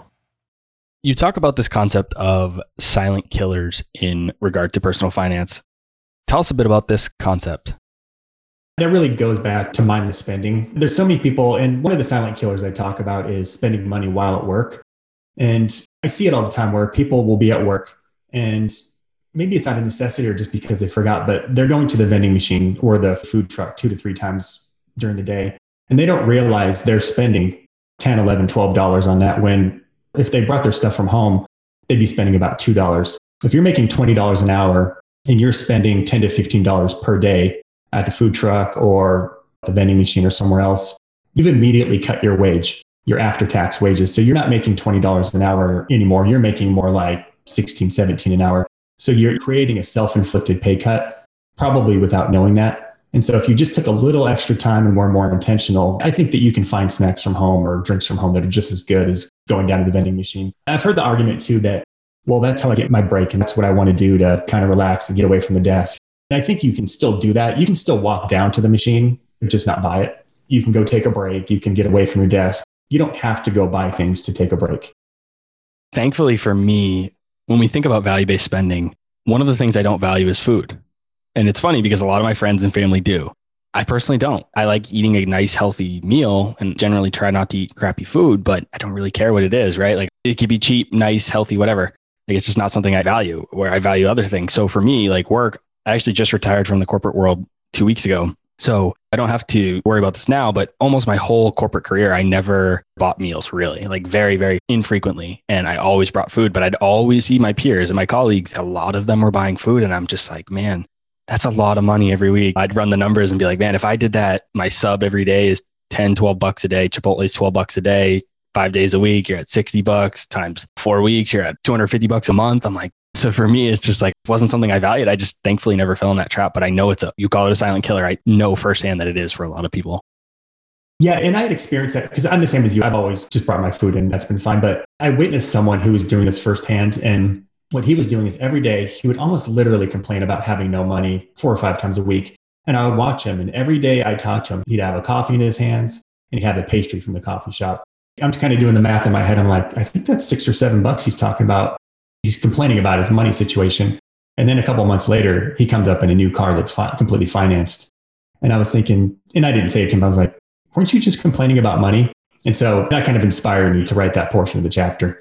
You talk about this concept of silent killers in regard to personal finance. Tell us a bit about this concept. That really goes back to mindless spending. There's so many people, and one of the silent killers I talk about is spending money while at work. And I see it all the time where people will be at work and maybe it's out of necessity or just because they forgot, but they're going to the vending machine or the food truck two to three times during the day. And they don't realize they're spending ten, eleven, twelve dollars on that when if they brought their stuff from home, they'd be spending about two dollars. If you're making twenty dollars an hour and you're spending ten to fifteen dollars per day at the food truck or the vending machine or somewhere else, you've immediately cut your wage, your after-tax wages. So you're not making twenty dollars an hour anymore. You're making more like sixteen, seventeen an hour. So you're creating a self-inflicted pay cut, probably without knowing that. And so if you just took a little extra time and were more intentional, I think that you can find snacks from home or drinks from home that are just as good as going down to the vending machine. I've heard the argument too that, well, that's how I get my break and that's what I want to do to kind of relax and get away from the desk. And I think you can still do that. You can still walk down to the machine and just not buy it. You can go take a break. You can get away from your desk. You don't have to go buy things to take a break. Thankfully for me, when we think about value-based spending, one of the things I don't value is food. And it's funny because a lot of my friends and family do. I personally don't. I like eating a nice, healthy meal and generally try not to eat crappy food, but I don't really care what it is, right? Like it could be cheap, nice, healthy, whatever. Like it's just not something I value, where I value other things. So for me, like work, I actually just retired from the corporate world two weeks ago. So I don't have to worry about this now, but almost my whole corporate career, I never bought meals really, like very, very infrequently. And I always brought food, but I'd always see my peers and my colleagues, a lot of them were buying food. And I'm just like, man, that's a lot of money every week. I'd run the numbers and be like, man, if I did that, my sub every day is ten, twelve bucks a day. Chipotle is twelve bucks a day, five days a week. You're at sixty bucks times four weeks. You're at two hundred fifty bucks a month. I'm like, so for me, it's just like, it wasn't something I valued. I just thankfully never fell in that trap, but I know it's a, you call it a silent killer. I know firsthand that it is for a lot of people. Yeah. And I had experienced that because I'm the same as you. I've always just brought my food in. That's been fine. But I witnessed someone who was doing this firsthand. And what he was doing is every day, he would almost literally complain about having no money four or five times a week. And I would watch him. And every day I talked to him, he'd have a coffee in his hands and he'd have a pastry from the coffee shop. I'm kind of doing the math in my head. I'm like, I think that's six or seven bucks he's talking about. He's complaining about his money situation. And then a couple of months later, he comes up in a new car that's fi- completely financed. And I was thinking, and I didn't say it to him, I was like, weren't you just complaining about money? And so that kind of inspired me to write that portion of the chapter.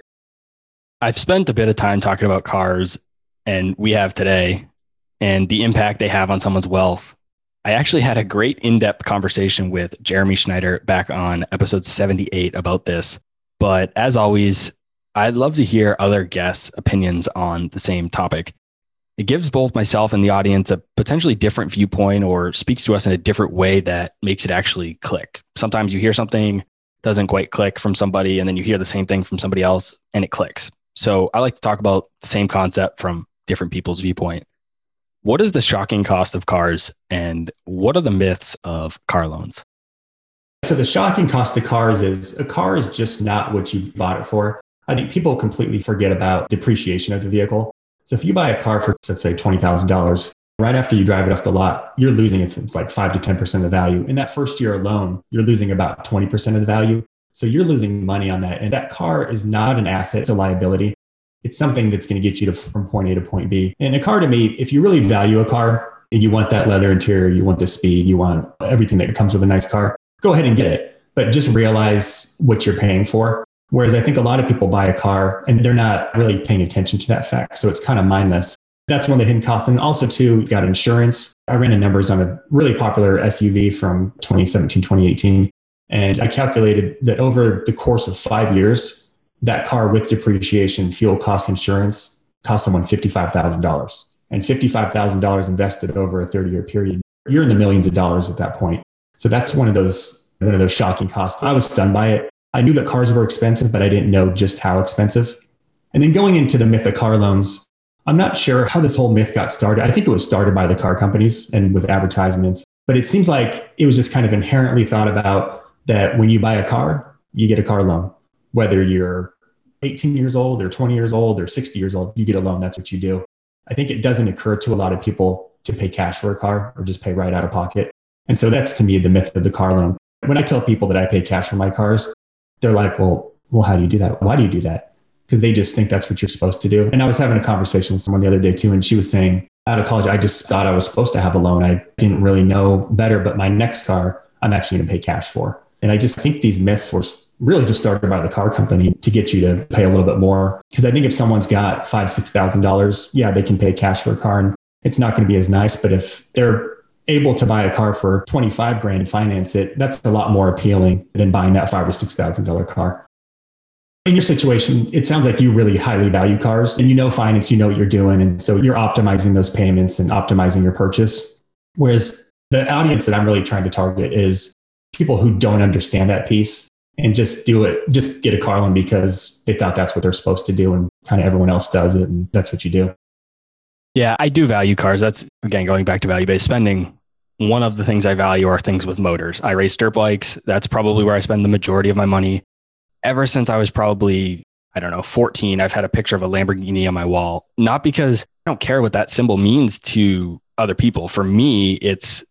I've spent a bit of time talking about cars, and we have today, and the impact they have on someone's wealth. I actually had a great in-depth conversation with Jeremy Schneider back on episode seventy-eight about this. But as always, I'd love to hear other guests' opinions on the same topic. It gives both myself and the audience a potentially different viewpoint or speaks to us in a different way that makes it actually click. Sometimes you hear something, doesn't quite click from somebody, and then you hear the same thing from somebody else and it clicks. So I like to talk about the same concept from different people's viewpoint. What is the shocking cost of cars and what are the myths of car loans? So the shocking cost of cars is a car is just not what you bought it for. I think people completely forget about depreciation of the vehicle. So if you buy a car for, let's say, twenty thousand dollars, right after you drive it off the lot, you're losing it. It's like five to ten percent of the value. In that first year alone, you're losing about twenty percent of the value. So you're losing money on that. And that car is not an asset, it's a liability. It's something that's going to get you to from point A to point B. And a car to me, if you really value a car and you want that leather interior, you want the speed, you want everything that comes with a nice car, go ahead and get it, but just realize what you're paying for. Whereas I think a lot of people buy a car and they're not really paying attention to that fact. So it's kind of mindless. That's one of the hidden costs. And also too, you've got insurance. I ran the numbers on a really popular S U V from twenty seventeen, twenty eighteen. And I calculated that over the course of five years, that car with depreciation, fuel cost, insurance cost someone fifty-five thousand dollars. And fifty-five thousand dollars invested over a thirty-year period, you're in the millions of dollars at that point. So that's one of those, one of those shocking costs. I was stunned by it. I knew that cars were expensive, but I didn't know just how expensive. And then going into the myth of car loans, I'm not sure how this whole myth got started. I think it was started by the car companies and with advertisements, but it seems like it was just kind of inherently thought about that when you buy a car, you get a car loan. Whether you're eighteen years old or twenty years old or sixty years old, you get a loan. That's what you do. I think it doesn't occur to a lot of people to pay cash for a car or just pay right out of pocket. And so that's to me the myth of the car loan. When I tell people that I pay cash for my cars, they're like, well, well, how do you do that? Why do you do that? Because they just think that's what you're supposed to do. And I was having a conversation with someone the other day too, and she was saying, out of college, I just thought I was supposed to have a loan. I didn't really know better, but my next car, I'm actually going to pay cash for. And I just think these myths were really just started by the car company to get you to pay a little bit more. Because I think if someone's got five, six thousand dollars, yeah, they can pay cash for a car, and it's not going to be as nice. But if they're able to buy a car for twenty-five grand and finance it, that's a lot more appealing than buying that five or six thousand dollar car. In your situation, it sounds like you really highly value cars and you know finance, you know what you're doing. And so you're optimizing those payments and optimizing your purchase. Whereas the audience that I'm really trying to target is people who don't understand that piece and just do it, just get a car loan because they thought that's what they're supposed to do and kind of everyone else does it. And that's what you do. Yeah, I do value cars. That's, again, going back to value-based spending. One of the things I value are things with motors. I race dirt bikes. That's probably where I spend the majority of my money. Ever since I was probably, I don't know, fourteen, I've had a picture of a Lamborghini on my wall. Not because I don't care what that symbol means to other people. For me, it's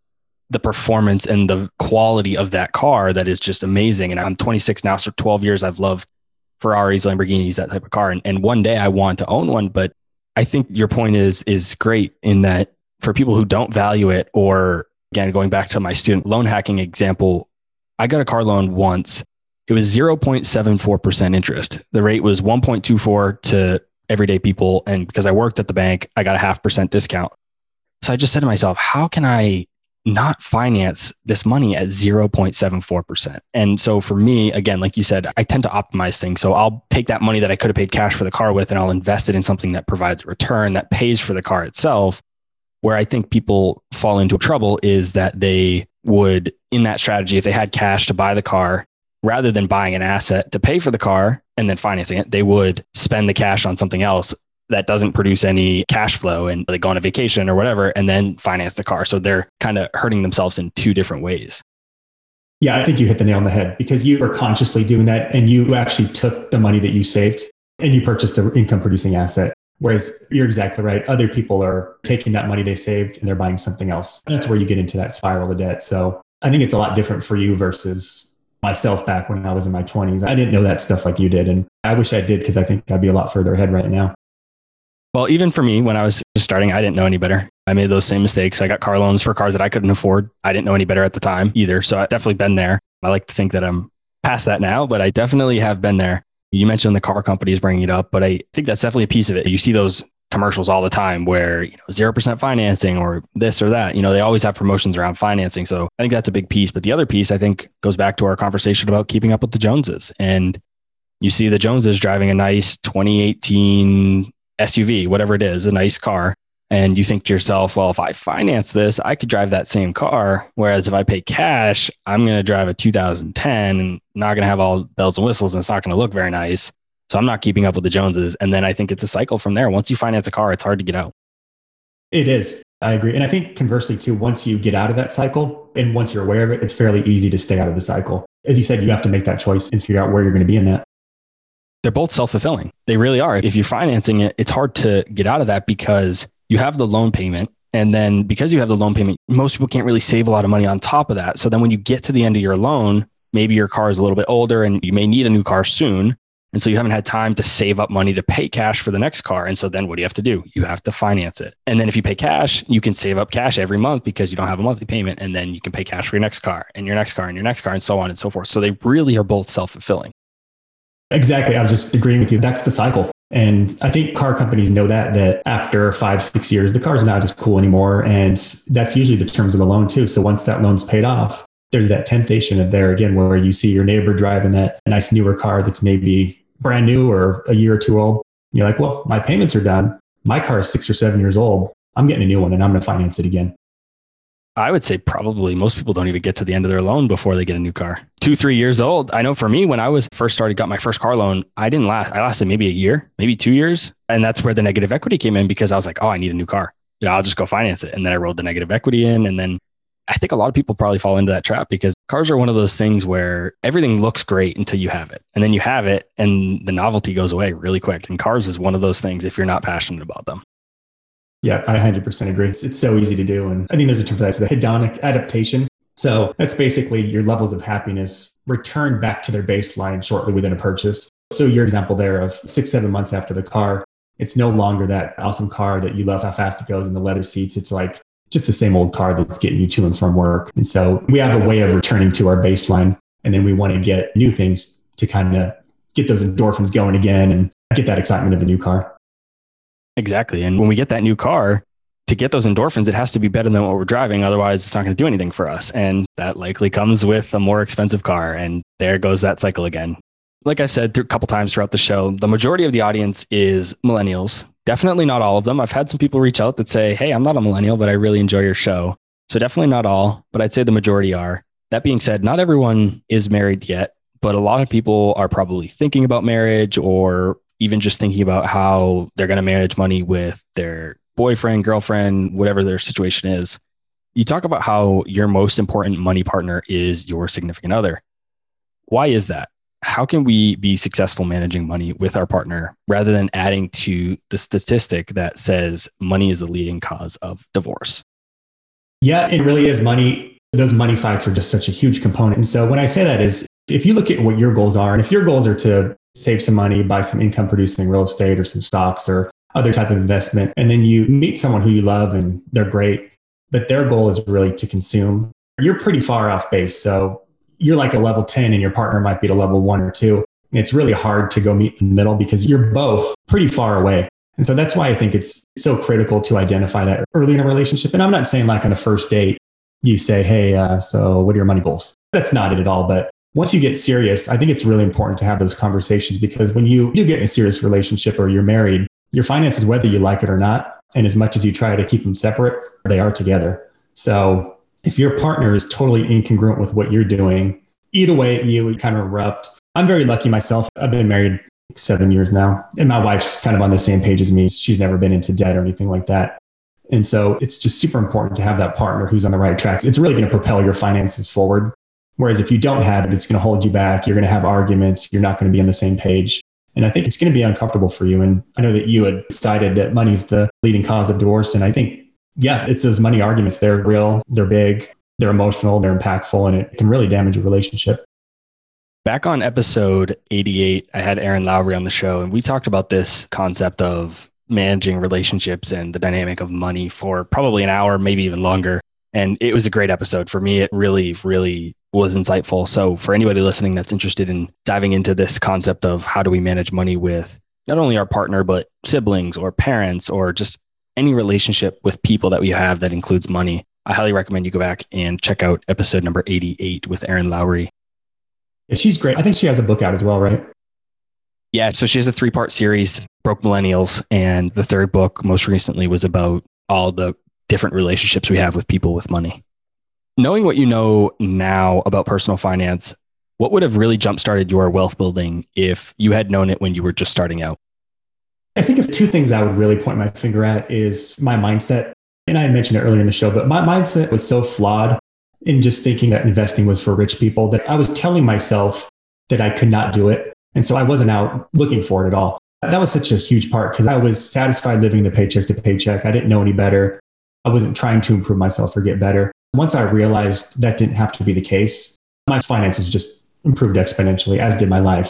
the performance and the quality of that car that is just amazing. And I'm twenty-six now, so twelve years I've loved Ferraris, Lamborghinis, that type of car. And, and one day I want to own one. But I think your point is is great in that for people who don't value it, or again, going back to my student loan hacking example, I got a car loan once. It was zero point seven four percent interest. The rate was one point two four to everyday people. And because I worked at the bank, I got a half percent discount. So I just said to myself, how can I not finance this money at zero point seven four percent? And so for me, again, like you said, I tend to optimize things. So I'll take that money that I could have paid cash for the car with, and I'll invest it in something that provides a return that pays for the car itself. Where I think people fall into trouble is that they would, in that strategy, if they had cash to buy the car, rather than buying an asset to pay for the car and then financing it, they would spend the cash on something else that doesn't produce any cash flow, and they go on a vacation or whatever, and then finance the car. So they're kind of hurting themselves in two different ways. Yeah, I think you hit the nail on the head, because you were consciously doing that and you actually took the money that you saved and you purchased an income producing asset. Whereas you're exactly right. Other people are taking that money they saved and they're buying something else. That's where you get into that spiral of debt. So I think it's a lot different for you versus myself back when I was in my twenties. I didn't know that stuff like you did. And I wish I did, because I think I'd be a lot further ahead right now. Well, even for me, when I was just starting, I didn't know any better. I made those same mistakes. I got car loans for cars that I couldn't afford. I didn't know any better at the time either. So I've definitely been there. I like to think that I'm past that now, but I definitely have been there. You mentioned the car companies bringing it up, but I think that's definitely a piece of it. You see those commercials all the time where, you know, zero percent financing or this or that. You know, they always have promotions around financing. So I think that's a big piece. But the other piece, I think, goes back to our conversation about keeping up with the Joneses. And you see the Joneses driving a nice twenty eighteen S U V, whatever it is, a nice car. And you think to yourself, well, if I finance this, I could drive that same car. Whereas if I pay cash, I'm going to drive a two thousand ten and not going to have all bells and whistles, and it's not going to look very nice. So I'm not keeping up with the Joneses. And then I think it's a cycle from there. Once you finance a car, it's hard to get out. It is. I agree. And I think conversely too, once you get out of that cycle and once you're aware of it, it's fairly easy to stay out of the cycle. As you said, you have to make that choice and figure out where you're going to be in that. They're both self-fulfilling. They really are. If you're financing it, it's hard to get out of that because you have the loan payment. And then because you have the loan payment, most people can't really save a lot of money on top of that. So then when you get to the end of your loan, maybe your car is a little bit older and you may need a new car soon. And so you haven't had time to save up money to pay cash for the next car. And so then what do you have to do? You have to finance it. And then if you pay cash, you can save up cash every month because you don't have a monthly payment. And then you can pay cash for your next car and your next car and your next car and so on and so forth. So they really are both self-fulfilling. Exactly. I'm just agreeing with you. That's the cycle. And I think car companies know that, that after five, six years, the car's not as cool anymore. And that's usually the terms of a loan too. So once that loan's paid off, there's that temptation of there again, where you see your neighbor driving that nice newer car that's maybe brand new or a year or two old. You're like, well, my payments are done. My car is six or seven years old. I'm getting a new one and I'm going to finance it again. I would say probably most people don't even get to the end of their loan before they get a new car. Two, three years old. I know for me, when I was first started, got my first car loan, I didn't last. I lasted maybe a year, maybe two years. And that's where the negative equity came in because I was like, oh, I need a new car. You know, I'll just go finance it. And then I rolled the negative equity in. And then I think a lot of people probably fall into that trap because cars are one of those things where everything looks great until you have it. And then you have it and the novelty goes away really quick. And cars is one of those things if you're not passionate about them. Yeah, I one hundred percent agree. It's, it's so easy to do. And I think there's a term for that. It's the hedonic adaptation. So that's basically your levels of happiness return back to their baseline shortly within a purchase. So your example there of six, seven months after the car, it's no longer that awesome car that you love how fast it goes and the leather seats. It's like just the same old car that's getting you to and from work. And so we have a way of returning to our baseline. And then we want to get new things to kind of get those endorphins going again and get that excitement of a new car. Exactly. And when we get that new car, to get those endorphins, it has to be better than what we're driving. Otherwise, it's not going to do anything for us. And that likely comes with a more expensive car. And there goes that cycle again. Like I've said a couple times throughout the show, the majority of the audience is millennials. Definitely not all of them. I've had some people reach out that say, hey, I'm not a millennial, but I really enjoy your show. So definitely not all, but I'd say the majority are. That being said, not everyone is married yet, but a lot of people are probably thinking about marriage or even just thinking about how they're going to manage money with their boyfriend, girlfriend, whatever their situation is. You talk about how your most important money partner is your significant other. Why is that? How can we be successful managing money with our partner rather than adding to the statistic that says money is the leading cause of divorce? Yeah, it really is. Money, those money fights are just such a huge component. And so when I say that is, if you look at what your goals are, and if your goals are to save some money, buy some income producing real estate or some stocks or other type of investment, and then you meet someone who you love and they're great, but their goal is really to consume, you're pretty far off base. So you're like a level ten and your partner might be at a level one or two. It's really hard to go meet in the middle because you're both pretty far away. And so that's why I think it's so critical to identify that early in a relationship. And I'm not saying like on the first date, you say, hey, uh, so what are your money goals? That's not it at all. But once you get serious, I think it's really important to have those conversations because when you do get in a serious relationship or you're married, your finances, whether you like it or not, and as much as you try to keep them separate, they are together. So if your partner is totally incongruent with what you're doing, eat away at you, it kind of erupt. I'm very lucky myself. I've been married seven years now, and my wife's kind of on the same page as me. She's never been into debt or anything like that. And so it's just super important to have that partner who's on the right track. It's really going to propel your finances forward. Whereas if you don't have it, it's going to hold you back. You're going to have arguments. You're not going to be on the same page. And I think it's going to be uncomfortable for you. And I know that you had decided that money's the leading cause of divorce. And I think, yeah, it's those money arguments. They're real, they're big, they're emotional, they're impactful, and it can really damage a relationship. Back on episode eighty-eight, I had Aaron Lowry on the show, and we talked about this concept of managing relationships and the dynamic of money for probably an hour, maybe even longer. And it was a great episode. For me, it really, really was insightful. So for anybody listening that's interested in diving into this concept of how do we manage money with not only our partner, but siblings or parents or just any relationship with people that we have that includes money, I highly recommend you go back and check out episode number eighty-eight with Aaron Lowry. Yeah, she's great. I think she has a book out as well, right? Yeah. So she has a three-part series, Broke Millennials. And the third book most recently was about all the different relationships we have with people with money. Knowing what you know now about personal finance, what would have really jump-started your wealth building if you had known it when you were just starting out? I think of two things I would really point my finger at is my mindset. And I mentioned it earlier in the show, but my mindset was so flawed in just thinking that investing was for rich people that I was telling myself that I could not do it. And so I wasn't out looking for it at all. That was such a huge part because I was satisfied living the paycheck to paycheck. I didn't know any better. I wasn't trying to improve myself or get better. Once I realized that didn't have to be the case, my finances just improved exponentially, as did my life.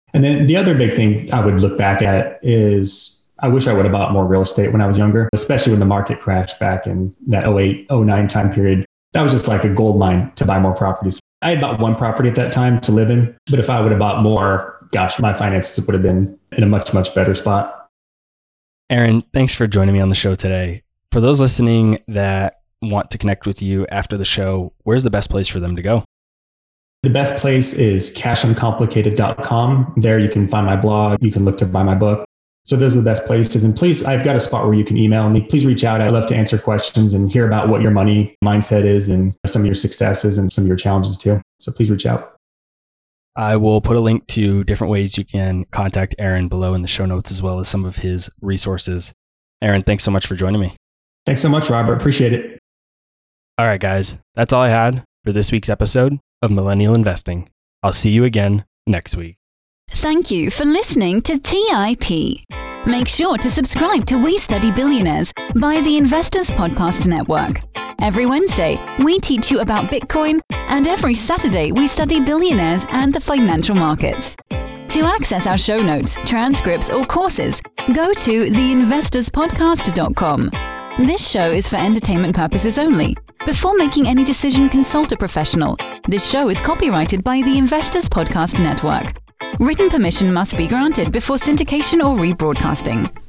And then the other big thing I would look back at is I wish I would have bought more real estate when I was younger, especially when the market crashed back in that oh eight, oh nine time period. That was just like a gold mine to buy more properties. I had bought one property at that time to live in, but if I would have bought more, gosh, my finances would have been in a much, much better spot. Aaron, thanks for joining me on the show today. For those listening that want to connect with you after the show, where's the best place for them to go? The best place is cash uncomplicated dot com. There you can find my blog. You can look to buy my book. So those are the best places. And please, I've got a spot where you can email me. Please reach out. I'd love to answer questions and hear about what your money mindset is and some of your successes and some of your challenges too. So please reach out. I will put a link to different ways you can contact Aaron below in the show notes, as well as some of his resources. Aaron, thanks so much for joining me. Thanks so much, Robert. Appreciate it. All right, guys, that's all I had for this week's episode of Millennial Investing. I'll see you again next week. Thank you for listening to T I P. Make sure to subscribe to We Study Billionaires by the Investors Podcast Network. Every Wednesday, we teach you about Bitcoin, and every Saturday, we study billionaires and the financial markets. To access our show notes, transcripts, or courses, go to the investors podcast dot com. This show is for entertainment purposes only. Before making any decision, consult a professional. This show is copyrighted by the Investors Podcast Network. Written permission must be granted before syndication or rebroadcasting.